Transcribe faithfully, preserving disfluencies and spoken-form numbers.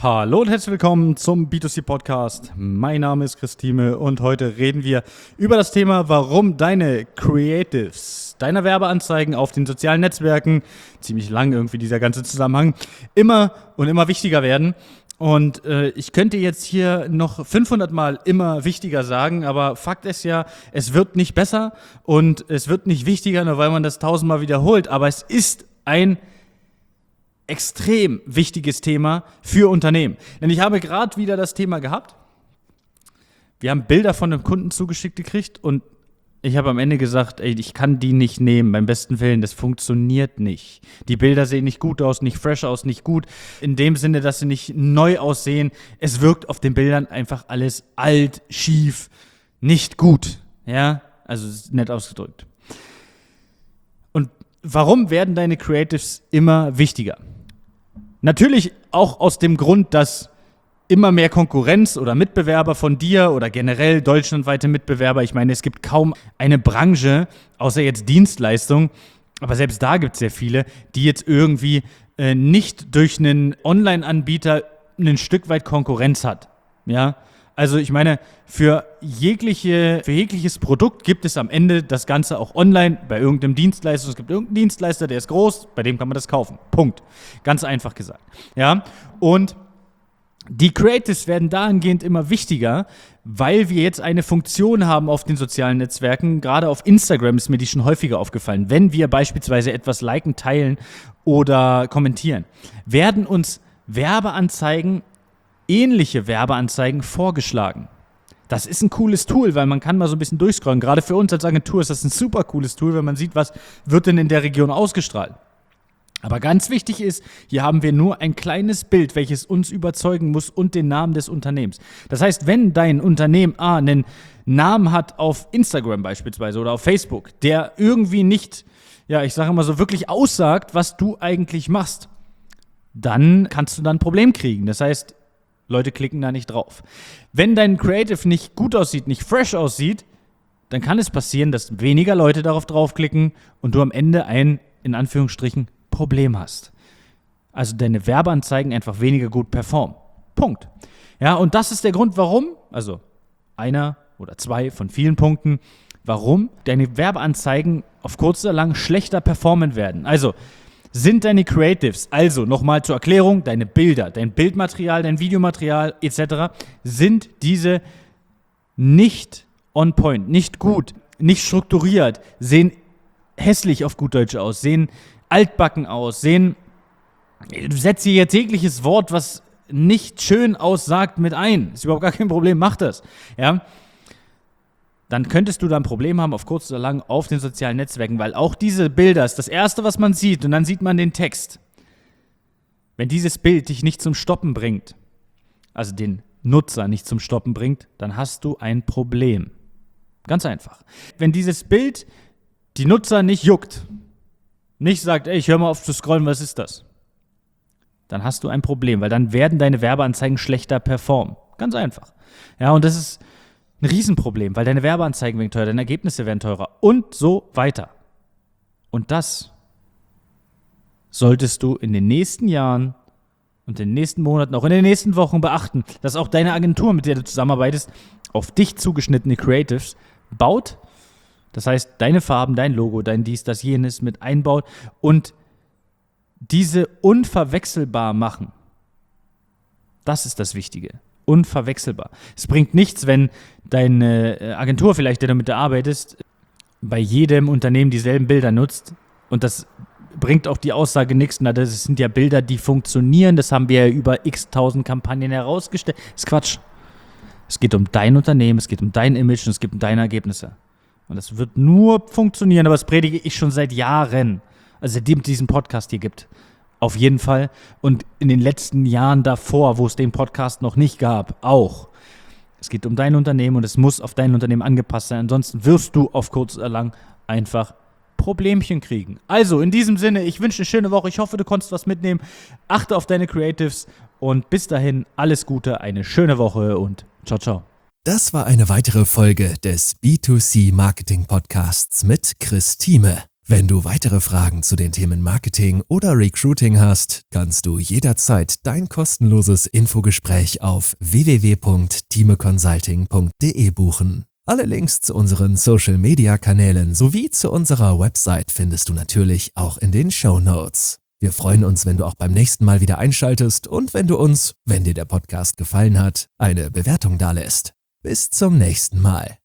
Hallo und herzlich willkommen zum B zwei C Podcast. Mein Name ist Chris Thieme und heute reden wir über das Thema, warum deine Creatives, deine Werbeanzeigen auf den sozialen Netzwerken, ziemlich lang irgendwie dieser ganze Zusammenhang, immer und immer wichtiger werden. Und äh, ich könnte jetzt hier noch fünfhundert Mal immer wichtiger sagen, aber Fakt ist ja, es wird nicht besser und es wird nicht wichtiger, nur weil man das tausendmal wiederholt. Aber es ist ein extrem wichtiges Thema für Unternehmen. Denn ich habe gerade wieder das Thema gehabt. Wir haben Bilder von einem Kunden zugeschickt gekriegt und ich habe am Ende gesagt, ey, ich kann die nicht nehmen, beim besten Willen, das funktioniert nicht. Die Bilder sehen nicht gut aus, nicht fresh aus, nicht gut. In dem Sinne, dass sie nicht neu aussehen. Es wirkt auf den Bildern einfach alles alt, schief, nicht gut. Ja, also nett ausgedrückt. Und warum werden deine Creatives immer wichtiger? Natürlich auch aus dem Grund, dass immer mehr Konkurrenz oder Mitbewerber von dir oder generell deutschlandweite Mitbewerber, ich meine, es gibt kaum eine Branche, außer jetzt Dienstleistung, aber selbst da gibt es sehr viele, die jetzt irgendwie äh, nicht durch einen Online-Anbieter ein Stück weit Konkurrenz hat. Ja, also ich meine, für, jegliche, für jegliches Produkt gibt es am Ende das Ganze auch online bei irgendeinem Dienstleister. Es gibt irgendeinen Dienstleister, der ist groß, bei dem kann man das kaufen. Punkt. Ganz einfach gesagt. Ja, und die Creatives werden dahingehend immer wichtiger, weil wir jetzt eine Funktion haben auf den sozialen Netzwerken. Gerade auf Instagram ist mir die schon häufiger aufgefallen. Wenn wir beispielsweise etwas liken, teilen oder kommentieren, werden uns Werbeanzeigen, ähnliche Werbeanzeigen vorgeschlagen. Das ist ein cooles Tool, weil man kann mal so ein bisschen durchscrollen. Gerade für uns als Agentur ist das ein super cooles Tool, wenn man sieht, was wird denn in der Region ausgestrahlt. Aber ganz wichtig ist, hier haben wir nur ein kleines Bild, welches uns überzeugen muss und den Namen des Unternehmens. Das heißt, wenn dein Unternehmen A einen Namen hat auf Instagram beispielsweise oder auf Facebook, der irgendwie nicht, ja, ich sage mal so, wirklich aussagt, was du eigentlich machst, dann kannst du dann ein Problem kriegen. Das heißt, Leute klicken da nicht drauf. Wenn dein Creative nicht gut aussieht, nicht fresh aussieht, dann kann es passieren, dass weniger Leute darauf draufklicken und du am Ende ein, in Anführungsstrichen, Problem hast. Also deine Werbeanzeigen einfach weniger gut performen. Punkt. Ja, und das ist der Grund, warum, also einer oder zwei von vielen Punkten, warum deine Werbeanzeigen auf kurz oder lang schlechter performen werden. Also sind deine Creatives, also nochmal zur Erklärung, deine Bilder, dein Bildmaterial, dein Videomaterial et cetera, sind diese nicht on point, nicht gut, nicht strukturiert, sehen hässlich auf gut Deutsch aus, sehen altbacken aus, sehen, setze jetzt jegliches Wort, was nicht schön aussagt, mit ein. Ist überhaupt gar kein Problem, mach das. Ja? Dann könntest du da ein Problem haben, auf kurz oder lang auf den sozialen Netzwerken, weil auch diese Bilder ist das Erste, was man sieht und dann sieht man den Text. Wenn dieses Bild dich nicht zum Stoppen bringt, also den Nutzer nicht zum Stoppen bringt, dann hast du ein Problem. Ganz einfach. Wenn dieses Bild die Nutzer nicht juckt, nicht sagt, ey, ich höre mal auf zu scrollen, was ist das? Dann hast du ein Problem, weil dann werden deine Werbeanzeigen schlechter performen. Ganz einfach. Ja, und das ist ein Riesenproblem, weil deine Werbeanzeigen werden teurer, deine Ergebnisse werden teurer und so weiter. Und das solltest du in den nächsten Jahren und in den nächsten Monaten, auch in den nächsten Wochen beachten, dass auch deine Agentur, mit der du zusammenarbeitest, auf dich zugeschnittene Creatives baut. Das heißt, deine Farben, dein Logo, dein dies, das, jenes mit einbaut und diese unverwechselbar machen. Das ist das Wichtige. Unverwechselbar. Es bringt nichts, wenn deine Agentur vielleicht, der du mit der arbeitest, bei jedem Unternehmen dieselben Bilder nutzt und das bringt auch die Aussage nichts. Na, das sind ja Bilder, die funktionieren, das haben wir ja über x tausend Kampagnen herausgestellt. Das ist Quatsch. Es geht um dein Unternehmen, es geht um dein Image und es geht um deine Ergebnisse. Und das wird nur funktionieren, aber das predige ich schon seit Jahren. Also seitdem es diesen Podcast hier gibt. Auf jeden Fall. Und in den letzten Jahren davor, wo es den Podcast noch nicht gab, auch. Es geht um dein Unternehmen und es muss auf dein Unternehmen angepasst sein. Ansonsten wirst du auf kurz oder lang einfach Problemchen kriegen. Also in diesem Sinne, ich wünsche eine schöne Woche. Ich hoffe, du konntest was mitnehmen. Achte auf deine Creatives und bis dahin alles Gute, eine schöne Woche und ciao, ciao. Das war eine weitere Folge des B zwei C Marketing Podcasts mit Chris Thieme. Wenn du weitere Fragen zu den Themen Marketing oder Recruiting hast, kannst du jederzeit dein kostenloses Infogespräch auf w w w punkt timeconsulting punkt d e buchen. Alle Links zu unseren Social-Media-Kanälen sowie zu unserer Website findest du natürlich auch in den Shownotes. Wir freuen uns, wenn du auch beim nächsten Mal wieder einschaltest und wenn du uns, wenn dir der Podcast gefallen hat, eine Bewertung dalässt. Bis zum nächsten Mal.